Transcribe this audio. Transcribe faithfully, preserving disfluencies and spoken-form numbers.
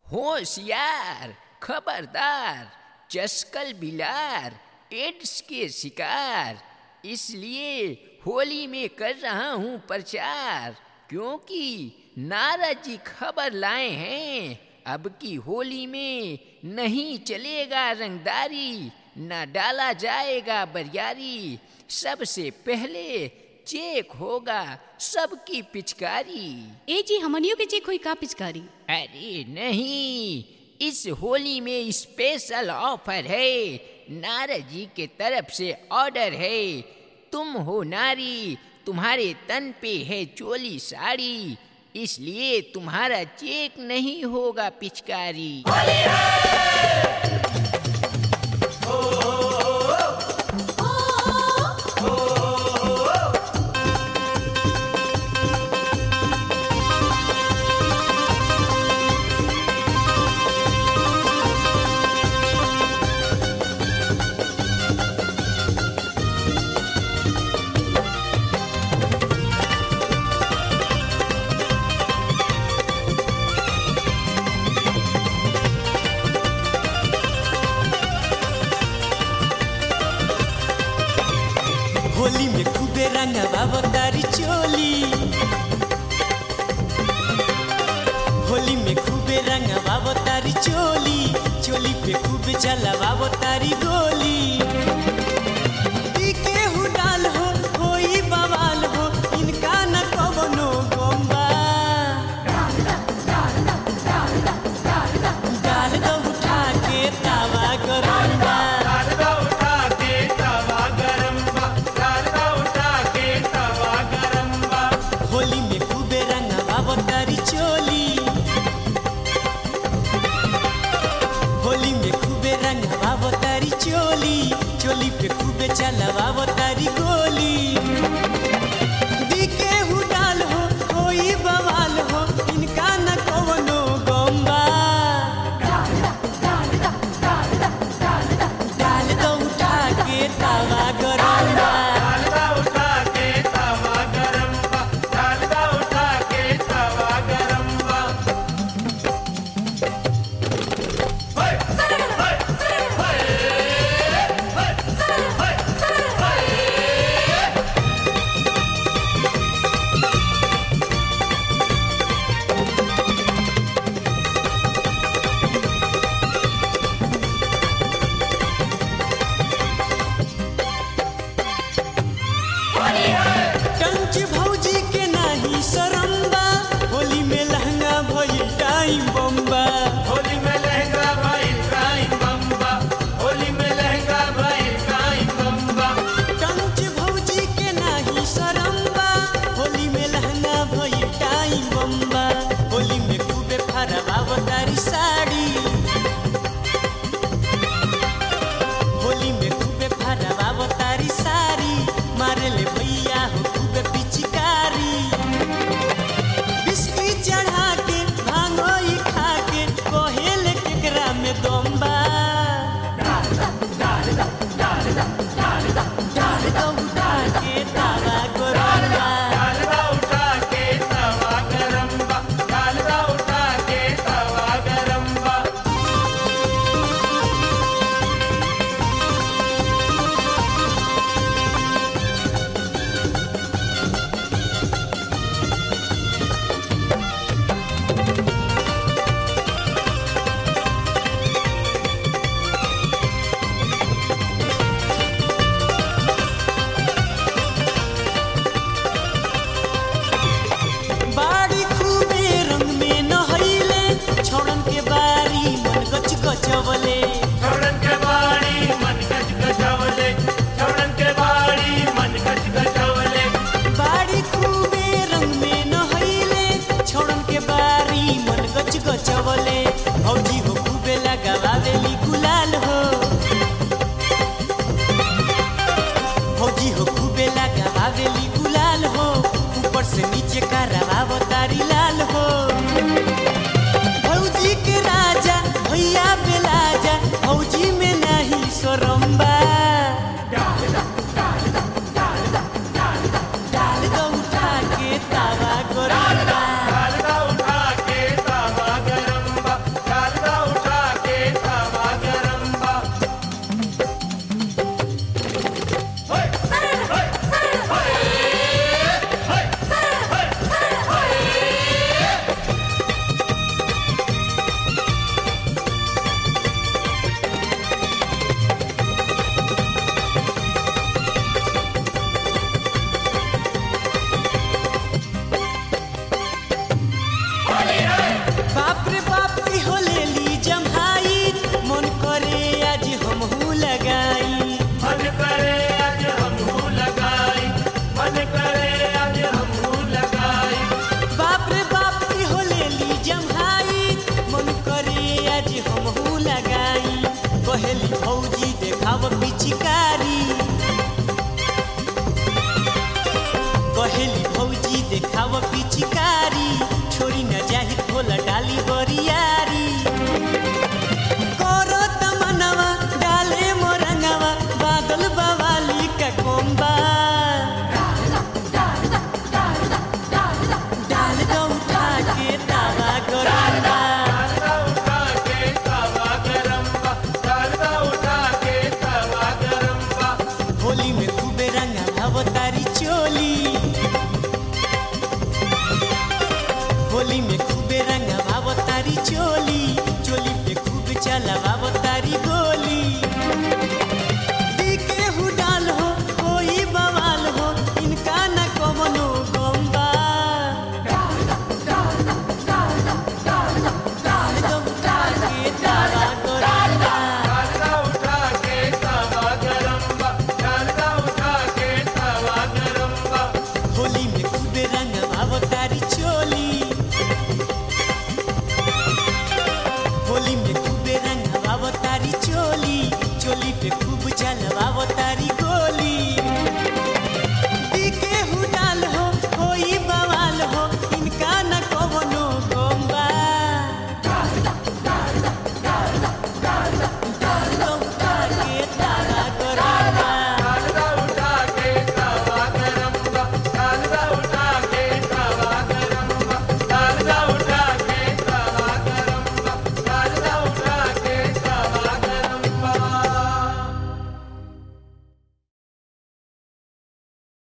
होशियार, खबरदार, चस्कल बिलार, एड्स के शिकार। इसलिए होली में कर रहा हूँ प्रचार, क्योंकि नारद जी खबर लाए हैं, अब की होली में नहीं चलेगा रंगदारी, न डाला जाएगा बरियारी। सबसे पहले चेक होगा सबकी पिचकारी। ए जी हमनियों के चेक हुई का पिचकारी? अरे नहीं, इस होली में स्पेशल ऑफर है, नारद जी के तरफ से ऑर्डर है। तुम हो नारी, तुम्हारे तन पे है चोली साड़ी, इसलिए तुम्हारा चेक नहीं होगा पिचकारी। होली है! होली में खूबे रंगवा बतारी चोली, होली में खूबे रंगवा बतारी चोली, चोली पे खूबे चलवा बतारी गोली। इके हुडाल हो होई बवाल हो, इनका न कवनो गम्बा। डाल दो उठा के तावा गरम्बा, होली में खूबे रंगवा बतारी चोली, होली में खूबे रंगवा बतारी चोली, चोली पे खूबे चलवा बतारी गोली। दिके हुडाल हो होई बवाल हो, इनका न कवनो गम्बा। डाल दो उठा के तावा गरम्बा, कंच भौजी के नाही सरम्बा, होली में लहंगा भइल टाइम बम्बा। होली में लहंगा भाई टाइम बम्बा, होली में लहंगा भाई टाइम बम्बा। कंच भौजी के नाही सरम्बा, होली में लहंगा भइल टाइम बम्बा। होली में खूबे फरवा बतारी साड़ी, होली में खूबे फरवा बतारी साड़ी, मारे ले भैया हो खूबे पिचकारी। बिस्की चढ़ा के भांगोई खा के, कोहेल केकरा में दम्बा। डाल दो उठा के तावा गरम्बा, डालदा उठा के तवा गरम्बा, डालदा उठा के तवा गरम्बा। बाड़ी खूबे रंग में नहैले, छोड़न के बारी मन गच गचवले। छौड़न के बाड़ी मन गच गचवले, छौड़न के बाड़ी मन गच गचवले। बाड़ी खूबे रंग में नहैले, छोड़न के बारी मन गच गचवले। भौजी हो खूबे लगावेली गुलाल हो, भौजी हो खूबे लगावेली गुलाल हो, ऊपर से नीचे करवा बतारी लाल हो। भौजी के राजा भैया बेलाजा, भौजी में नहीं सरम्बा। डाल दो उठा के तावा गरम्बा, डालदा उठा के तवा गरम्बा, भौजी